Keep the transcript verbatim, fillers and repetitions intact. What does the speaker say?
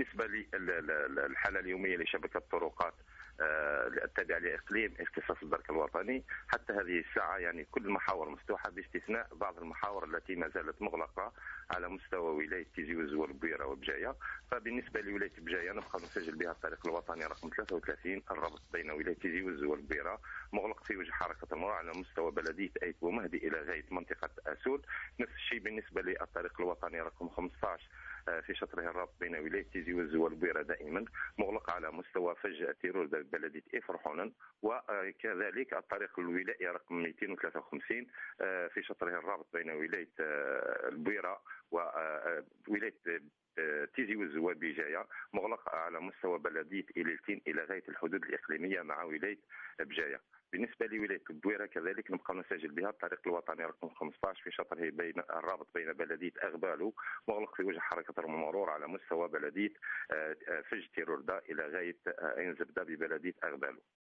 بالنسبه للحاله اليوميه لشبكه الطرقات آه، التابعه لاقليم اختصاص الدرك الوطني، حتى هذه الساعه يعني كل المحاور مفتوحه باستثناء بعض المحاور التي ما زالت مغلقه على مستوى ولايه تيزي وزوى والبويره وبجايه. فبالنسبه لولايه بجايه نبقى نسجل بها الطريق الوطني رقم ثلاثة وثلاثين، الربط بين ولايه تيزي وزوى والبويره مغلق في وجه حركه المرور على مستوى بلديه ايت ومهدي الى غايه منطقه اسود. نفس الشيء بالنسبه للطريق الوطني رقم خمسة عشر في شطره الربط بين ولايه تيزي وزوى والبويره دائما مغلق على مستوى فج تيرور بلديه افرحونا. وكذلك الطريق الولائي رقم مئتين وثلاثة وخمسين في شطره الرابط بين ولايه البويره وولايه تيزي وزوى بجايه مغلق على مستوى بلديه إليلتين الى غايه الحدود الاقليميه مع ولايه بجايه. بالنسبه لولايه البويره كذلك نبقى نسجل بها الطريق الوطني رقم خمسة عشر في شطره بين الرابط بين بلديه اغبالو مغلق في وجه حركه المرور على مستوى بلديه فج تيروردا الى غايه عين زبده ببلديه اغبالو.